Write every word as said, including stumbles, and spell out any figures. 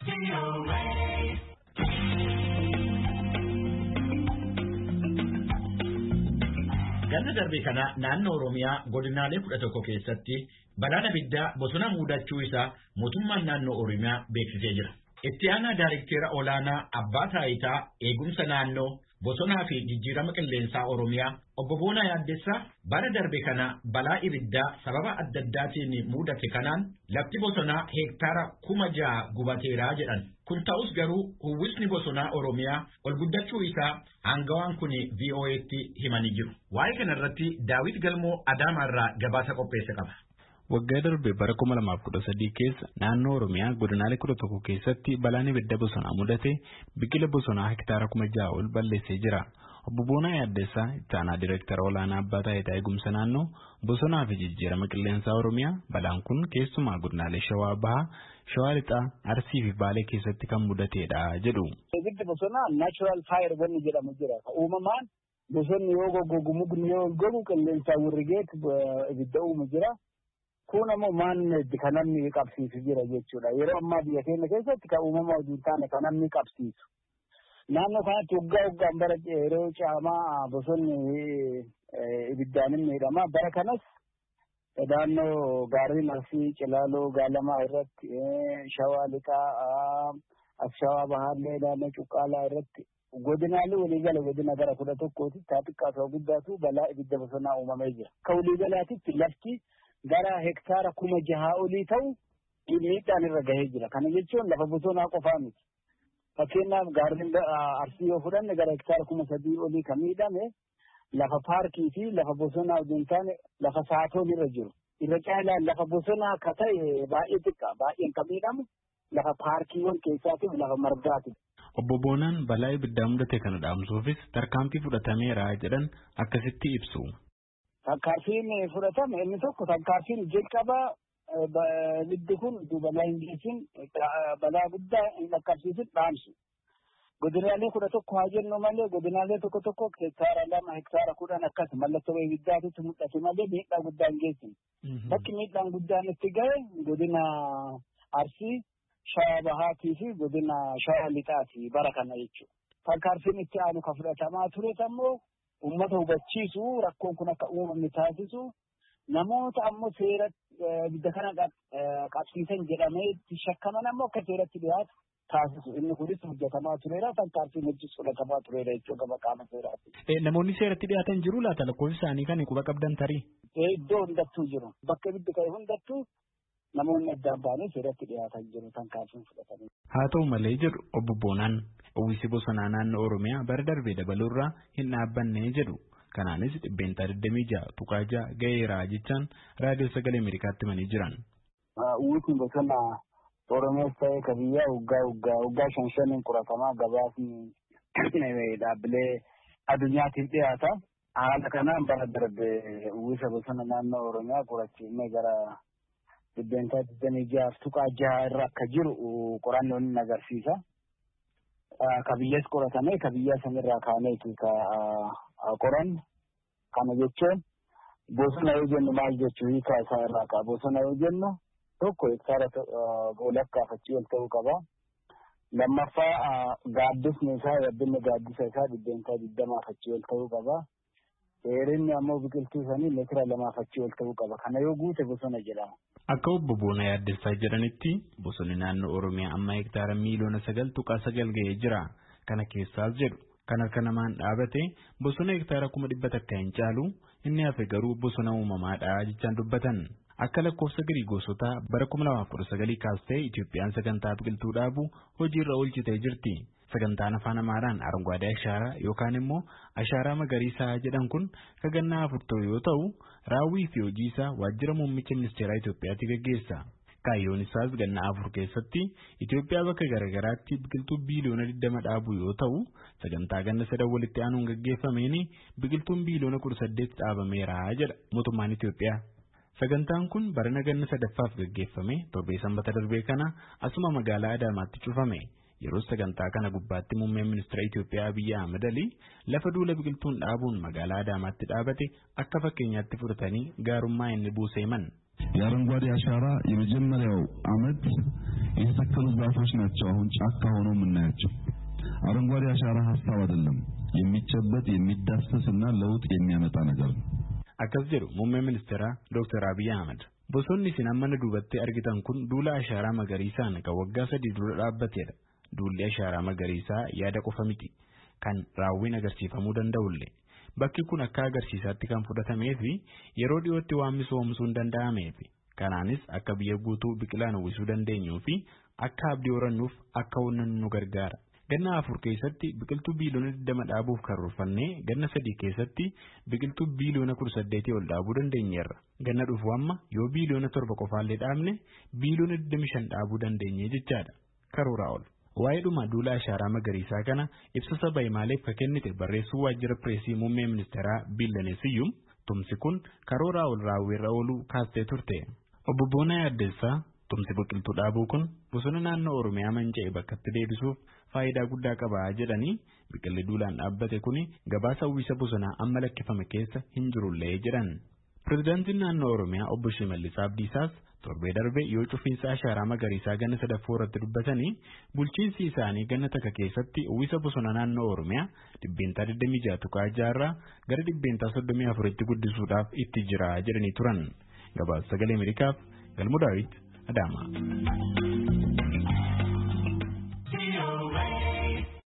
Ganna darbe kana naannoo Oromiyaa godinaalee kudha tokko keessatti balaan abiddaa bosona muudachuu isaa mootummaan naannoo Oromiyaa beeksisee jira. Itti aanaa Daayirikteera Olaanaa Abbaa Taayitaa Eegumsa Naannoo Bosonaa fi Jijjiirama Qilleensaa Oromiyaa Obbo Boonaa Yaaddessaa bara darbe kana balaa ibiddaa sababa adda addaatiin mudate kanaan lafti bosonaa heektaara kuma ja'a gubateeraa jedhan. Kun ta'us garuu uwwisni bosonaa Oromiyaa ol guddachuu isaa aangawaan kun V O A'tti himanii jiru. Waa'ee kanarratti Daawit Galmoo Adaamaarraa gabaasa qopheesse qaba. Waggaa darbe bara kuma lamaaf kudha sadii keessa naannoo Oromiyaa godinaalee kudha tokko keessatti balaan ibidda bosonaa mudate biqila bosonaa hektaara kuma ja'a ol balleessee jira. Obbo Boonaa Yaaddessaa itti aanaa Direektara Olaanaa Abbaa Taayitaa Eegumsa Naannoo Bosonaa fi Jijjiirama Qilleensaa Oromiyaa balaan kun keessumaa godinaalee Shawaa Bahaa, Shawaa Lixaa, Arsii fi Baalee keessatti kan mudateedha jedhu. Ibiddi bosonaa naachuraal faayir wanni jedhamu jira. Uumamaan bosonni yoo goggogu mukni yoo gogu qilleensaa wirrigeet ibidda uumu jira. Kun ammoo maanni kan namni qabsiisu jira jechuudha. Yeroo ammaa biyya keenya keessatti kan uumama hojii taane kan namni qabsiisu. Naannoo kanatti waggaa waggaan bara yeroo caamaa bosonni ibiddaan hin miidhama. Bara kanas naannoo gaarii Arsii, Cilaaloo, Gaalamaa irratti, Shawaa Lixaa, Shawaa Bahaallee, naannoo Cuqqaalaa irratti godinaalee waliigala godina gara kudha tokkooti xiqqaa ta'uu guddaatu balaa ibidda bosonaa uumamee jira. Akka waliigalaatitti lafti gara hektaara kuma jaha olii ta'u miidhaan irra gahee jira. Kana jechuun lafa bosonaa qofaa miti. Fakkeenyaaf gaarreen Arsii yoo fudhanne gara hektaara kuma sadii olii kan miidhame lafa paarkii fi lafa bosonaa wajjin taane lafa saatoon irra jiru. Irra caalaan lafa bosonaa akka ta'e baay'ee xiqqaa baay'een kan miidhamu lafa paarkiiwwan keessaatiif lafa margaati. Obbo Boonaan balaa ibiddaa mudate kana dhaamsuufis tarkaanfii fudhatameera jedhan akkasitti ibsu. Tarkaanfiin fudhatame inni tokko tarkaanfiin jalqabaa ibiddi kun balaa hin geessin balaa guddaa hin dhaqqabsiisin dhaamsu. Godinaalee kudha tokko haa jennu malee godinaalee tokko tokko hektaara lama hektaara kudhan akkas mallattoo ibiddaatitti mul'ate malee miidhaa guddaa hin geessin. Bakki miidhaan guddaan itti gahe godina Arsii, Shawaa Bahaatii fi godina Shawaa Lixaati bara kana jechuudha. Tarkaanfiin itti aanu kan fudhatamaa ture ammoo uummata hubachiisu rakkoon kun akka uumamne taasisu namoota ammoo seera ibidda kana qabsiisan jedhamee itti shakkaman ammoo akka seeratti dhiyaatu taasisu. Inni kunis hojjetamaa tureera tarkaanfiin hojii fudhatamaa tureera jechuudha gama qaama seeraati. Namoonni seeratti dhiyaatan jiru laata lakkoofsi isaanii kan quba qabdan tarii? Iddoo hundattuu jiru. Bakka ibiddi ka'e hundattuu namoonni addaan ba'anii seeratti dhiyaatan jiru tarkaanfiin fudhatanii. Haa ta'u malee jedhu Obbo Boonaan uwwisi bosonaa naannoo Oromiyaa bara darbee dabaluurraa hin dhaabbanne jedhu. Kanaanis dhibbeentaa digdamii ja'a tuqaa ja'a ga'eeraa jechaan raadiyoo sagalee Ameerikaatti himanii jiran. Uwwisni bosonaa Oromiyaas ta'ee ka biyyaa waggaa waggaa waggaa shan shaniin qoratamaa gabaasni dhaabbilee addunyaatiif dhiyaata. Haala kanaan bara darbee uwwisa bosona naannoo Oromiyaa qorachiifnee gara dhibbeentaa digdamii ja'a tuqaa ja'a irra akka jiru qorannoon ni agarsiisa. Ka biyyaas qoratamee ka biyyaa sanirraa kaaneetu ka qoran kana jechuun bosona yoo jennu maal jechuu hiikaa isaa irraa qaba. Bosona yoo jennu tokko hektaara walakkaa fi ol ta'uu qaba. Lammaffaa gaaddisni isaa yabbinni gaaddisa isaa dhibbeentaa digdamaa fi ol ta'uu qaba. Dheerinni ammoo biqiltuu sanii meetira lamaa fi ol ta'uu qaba. Kana yoo guute bosona jedhama. Akka Obbo Boonaa Yaaddessaa jedhanitti bosonni naannoo Oromiyaa amma hektaara miiliyoona sagal tuqaa sagal ga'ee jira. Kana keessaas jedhu kan harka namaan dhaabate bosona hektaara kuma dhibba takka hin caalu inni hafe garuu bosona uumamaadha jechaan dubbatan. Akka lakkoofsa Giriigoosotaa bara kuma lamaaf kudha sagalii kaastee Itoophiyaan sagantaa biqiltuu dhaabuu hojiirra oolchitee jirti. Sagantaan afaan Amaaraan Aranguwaadee Ashaaraa yookaan immoo Ashaaraa Magariisaa jedhan kun kagannaa afurtoo yoo ta'u raawwii fi hojii isaa waajjira muummicha ministeeraa Itoophiyaatti gaggeessa. Kaayyoon isaas gannaa afur keessatti Itoophiyaa bakka garaagaraatti biqiltuu biiliyoona digdama dhaabuu yoo ta'u sagantaa ganna sadan walitti aanuun gaggeeffameen biqiltuun biiliyoona kudha saddeet dhaabameera jedha mootummaan Itoophiyaa. Sagantaan kun barana ganna sadaffaaf gaggeeffame torbee sanbata darbee kana asuma magaalaa Adaamaatti cufame. Yeroo sagantaa kana gubbaatti muummeen ministeera Itoophiyaa Abiyyi Ahmed Ali lafa duula biqiltuun dhaabuun magaalaa Adaamaatti dhaabate akka fakkeenyaatti fudhatanii gaarummaa inni buusee himan. የአረንጓዴ አሻራ የመጀመሪያው አመት የተተከሉ ዛፎች ናቸው አሁን ጫካ ሆነው የምናያቸው። አረንጓዴ አሻራ ሀሳብ አይደለም፣ የሚጨበጥ የሚዳሰስና ለውጥ የሚያመጣ ነገር ነው። akkas jedhu muummee ministeera Dr. Abiy Ahmed. Bosonni isin amma duubatti argitan kun duula ashaaraa magariisaan kan waggaa sadii dura dhaabbatedha. Duulli ashaaraa magariisaa yaada qofa miti, kan raawwiin agarsiifamuu danda'ullee. Bakki kun akka agarsiisaatti kan fudhatamee fi yeroo dhiyootti waan misoomsuun danda'ameef, kanaanis akka biyya guutuu biqilaan uwwisuu dandeenyuu fi akka abdii horannuuf akka hunnan nu gargaara. Ganna afur keessatti biqiltuu biiliyoona digdama dhaabuuf karoorfannee ganna sadii keessatti biqiltuu biiliyoona kudha saddeetii ol dhaabuu dandeenyeerra. Ganna dhufu amma yoo biiliyoona torba qofaallee dhaabne biiliyoona digdami shan dhaabuu dandeenye jechaadha. Karooraa ol. Waa'ee dhuma duula ashaaraa magariisaa kana ibsa saba himaaleef ka kennite barreessuu waajjira pireesii muummee ministeeraa Billane Siyyum tumsi kun karooraa ol raawwiirra ooluu kaastee turte. Obbo Boonaa Yaaddeessaa tumsi biqiltuu dhaabuu kun bosona naannoo Oromiyaa manca'e bakkatti deebisuuf faayidaa guddaa qaba jedhanii biqilli duulaan dhaabbate kuni gabaasa uwwisa bosonaa amma lakkifame keessa hin jirullee jedhan. Pireezidaantiin naannoo Oromiyaa obbo Shimallis Abdiisaas torbee darbe yoo cufiinsa ashaaraa magariisaa ganna sadaffoo irratti dubbatanii bulchiinsi isaanii ganna takka keessatti uwwisa bosona naannoo Oromiyaa dhibbeentaa digdamii jaha tuqaa jaha gara dhibbeentaa soddomii afuritti guddisuudhaaf itti jira jedhanii turan. Gabaasa sagalee Ameerikaaf Galmoo Daawit Adaamaa.